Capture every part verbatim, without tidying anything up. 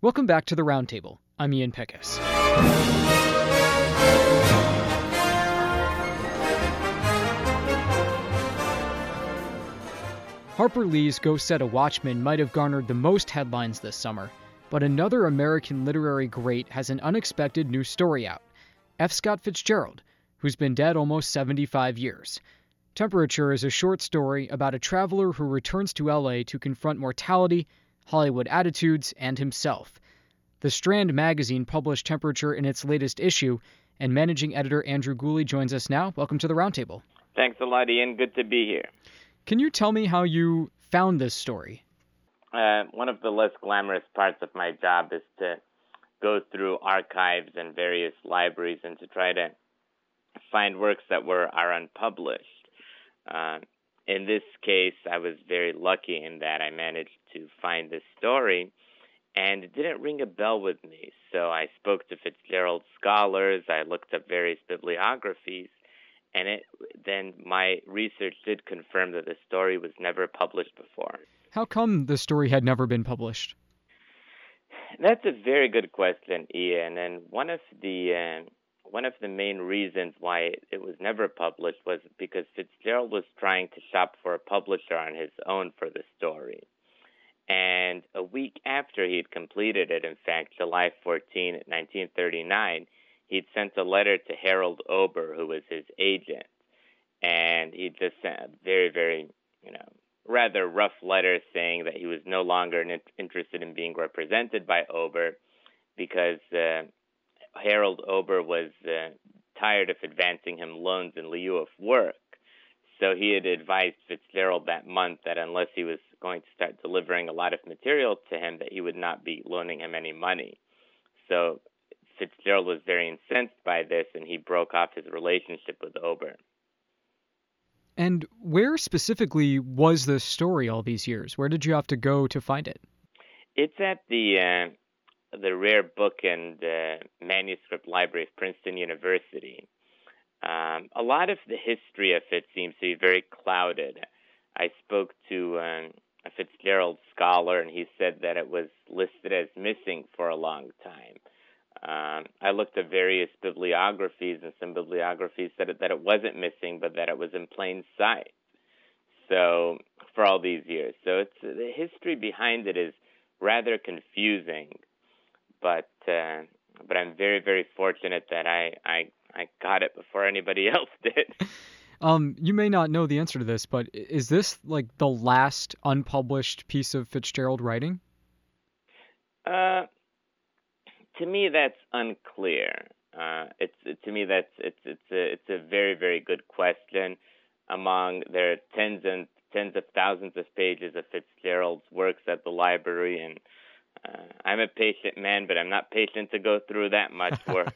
Welcome back to the Roundtable. I'm Ian Peckus. Harper Lee's Go Set a Watchman might have garnered the most headlines this summer, but another American literary great has an unexpected new story out. F. Scott Fitzgerald, who's been dead almost seventy-five years. Temperature is a short story about a traveler who returns to L A to confront mortality, Hollywood attitudes, and himself. The Strand magazine published Temperature in its latest issue, and managing editor Andrew Gooley joins us now. Welcome to the Roundtable. Thanks a lot, Ian. Good to be here. Can you tell me how you found this story? Uh, one of the less glamorous parts of my job is to go through archives and various libraries and to try to find works that were are unpublished. Uh, in this case, I was very lucky in that I managed to find this story, and it didn't ring a bell with me. So I spoke to Fitzgerald scholars, I looked up various bibliographies, and it then my research did confirm that the story was never published before. How come the story had never been published? That's a very good question, Ian, and one of the... Uh, One of the main reasons why it was never published was because Fitzgerald was trying to shop for a publisher on his own for the story. And a week after he'd completed it, in fact, July fourteenth, nineteen thirty-nine, he'd sent a letter to Harold Ober, who was his agent. And he just sent a very, very, you know, rather rough letter saying that he was no longer interested in being represented by Ober because... Uh, Harold Ober was uh, tired of advancing him loans in lieu of work. So he had advised Fitzgerald that month that unless he was going to start delivering a lot of material to him, that he would not be loaning him any money. So Fitzgerald was very incensed by this, and he broke off his relationship with Ober. And where specifically was this story all these years? Where did you have to go to find it? It's at the... Uh, the Rare Book and uh, Manuscript Library of Princeton University. Um, a lot of the history of it seems to be very clouded. I spoke to um, a Fitzgerald scholar, and he said that it was listed as missing for a long time. Um, I looked at various bibliographies, and some bibliographies said that it wasn't missing, but that it was in plain sight. So, for all these years. So it's the history behind it is rather confusing. But uh, but I'm very, very fortunate that I, I I got it before anybody else did. Um, you may not know the answer to this, but is this like the last unpublished piece of Fitzgerald writing? Uh, to me, that's unclear. Uh, it's to me that's it's it's a it's a very, very good question. Among there are tens and tens of thousands of pages of Fitzgerald's works at the library, and Uh, I'm a patient man, but I'm not patient to go through that much work.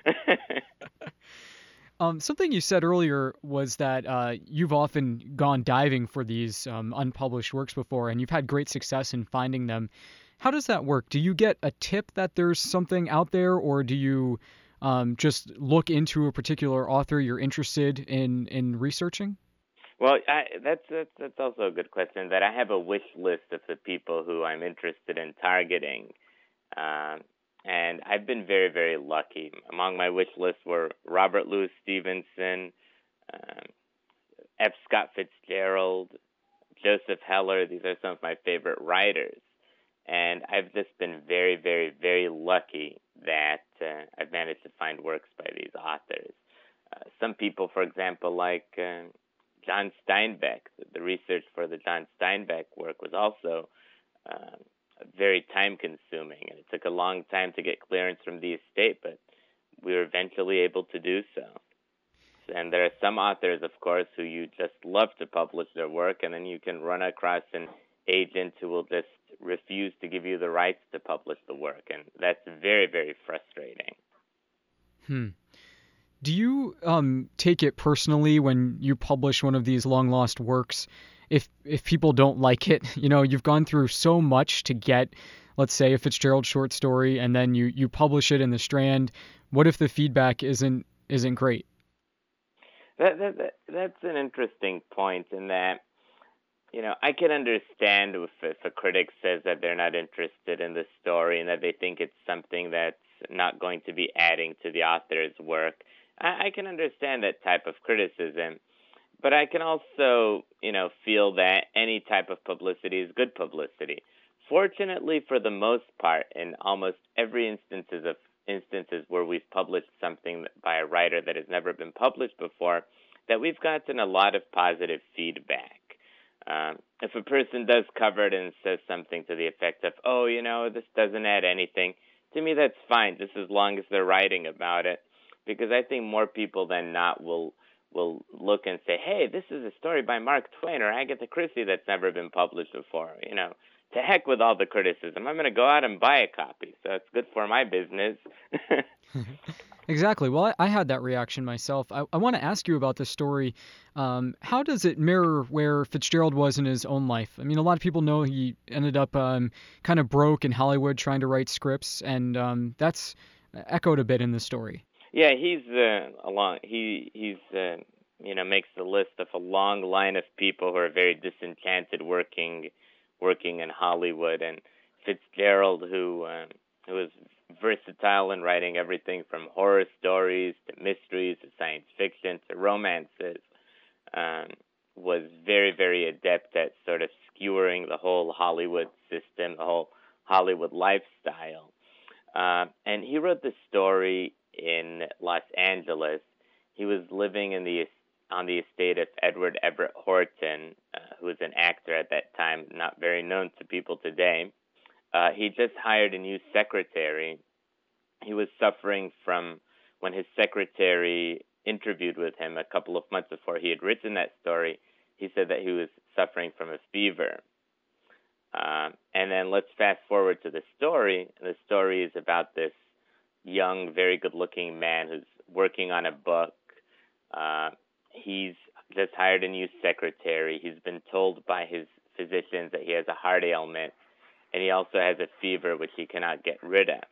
um, something you said earlier was that uh, you've often gone diving for these um, unpublished works before, and you've had great success in finding them. How does that work? Do you get a tip that there's something out there, or do you um, just look into a particular author you're interested in, in researching? Well, I, that's, that's that's also a good question. That I have a wish list of the people who I'm interested in targeting, um, and I've been very, very lucky. Among my wish lists were Robert Louis Stevenson, um, F. Scott Fitzgerald, Joseph Heller. These are some of my favorite writers, and I've just been very, very, very lucky that uh, I've managed to find works by these authors. Uh, some people, for example, like Uh, John Steinbeck, the research for the John Steinbeck work was also uh, very time-consuming, and it took a long time to get clearance from the estate, but we were eventually able to do so. And there are some authors, of course, who you just love to publish their work, and then you can run across an agent who will just refuse to give you the rights to publish the work, and that's very, very frustrating. Hmm. Do you um, take it personally when you publish one of these long-lost works if if people don't like it? You know, you've gone through so much to get, let's say, a Fitzgerald short story, and then you, you publish it in the Strand. What if the feedback isn't isn't great? That, that, that that's an interesting point in that you know, I can understand if, if a critic says that they're not interested in the story and that they think it's something that's not going to be adding to the author's work. I, I can understand that type of criticism. But I can also, you know, feel that any type of publicity is good publicity. Fortunately, for the most part, in almost every instances of instances where we've published something by a writer that has never been published before, that we've gotten a lot of positive feedback. Um, if a person does cover it and says something to the effect of, oh, you know, this doesn't add anything, to me that's fine, just as long as they're writing about it, because I think more people than not will will look and say, hey, this is a story by Mark Twain or Agatha Christie that's never been published before. You know, to heck with all the criticism. I'm going to go out and buy a copy, so it's good for my business. Exactly. Well, I, I had that reaction myself. I, I want to ask you about this story. Um, how does it mirror where Fitzgerald was in his own life? I mean, a lot of people know he ended up um, kind of broke in Hollywood trying to write scripts, and um, that's echoed a bit in the story. Yeah, he's uh, along. He he's uh, you know makes the list of a long line of people who are very disenchanted working working in Hollywood, and Fitzgerald, who uh, who is versatile in writing everything from horror stories to mysteries to science fiction to romances, um, was very, very adept at sort of skewering the whole Hollywood system, the whole Hollywood lifestyle. Uh, and he wrote the story in Los Angeles. He was living in the on the estate of Edward Everett Horton, uh, who was an actor at that time, not very known to people today. Uh, he just hired a new secretary. He was suffering from, when his secretary interviewed with him a couple of months before he had written that story, he said that he was suffering from a fever. Uh, and then let's fast forward to the story. The story is about this young, very good-looking man who's working on a book. Uh, he's just hired a new secretary. He's been told by his physicians that he has a heart ailment, and he also has a fever which he cannot get rid of.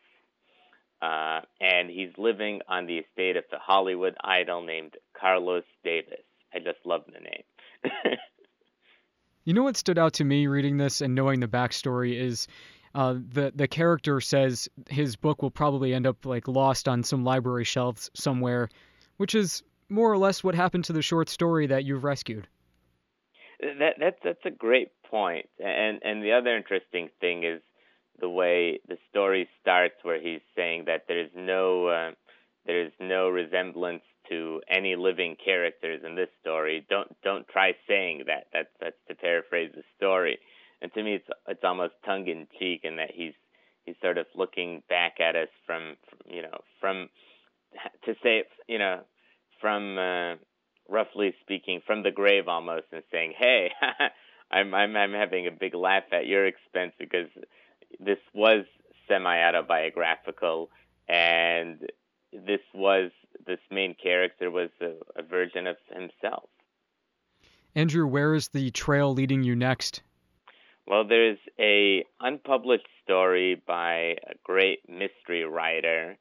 Uh, and he's living on the estate of the Hollywood idol named Carlos Davis. I just love the name. You know what stood out to me reading this and knowing the backstory is uh, the the character says his book will probably end up like lost on some library shelves somewhere, which is more or less what happened to the short story that you've rescued. That that's that's a great point. And and the other interesting thing is the way the story starts, where he's saying that there's no uh, there's no resemblance to any living characters in this story. Don't don't try saying that. That's that's to paraphrase the story. And to me, it's it's almost tongue in cheek in that he's he's sort of looking back at us from, from you know from to say you know from uh, roughly speaking from the grave almost, and saying, hey, I'm I'm I'm having a big laugh at your expense because this was semi-autobiographical, and this was this main character was a, a version of himself. Andrew, where is the trail leading you next? Well, there's a unpublished story by a great mystery writer,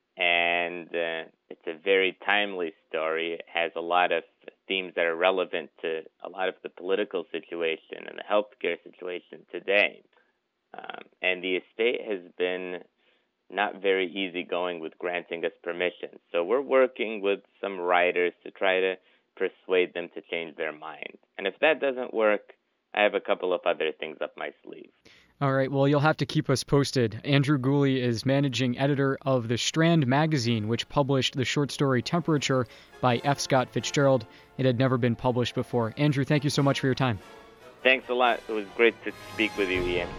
and uh, it's a very timely story. It has a lot of themes that are relevant to a lot of the political situation and the healthcare situation today. Um, and the estate has been not very easygoing with granting us permission. So we're working with some writers to try to persuade them to change their mind. And if that doesn't work, I have a couple of other things up my sleeve. All right, well, you'll have to keep us posted. Andrew Gooley is managing editor of The Strand magazine, which published the short story Temperature by F. Scott Fitzgerald. It had never been published before. Andrew, thank you so much for your time. Thanks a lot. It was great to speak with you, Ian.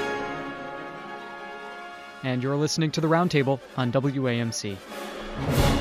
And you're listening to The Roundtable on W A M C.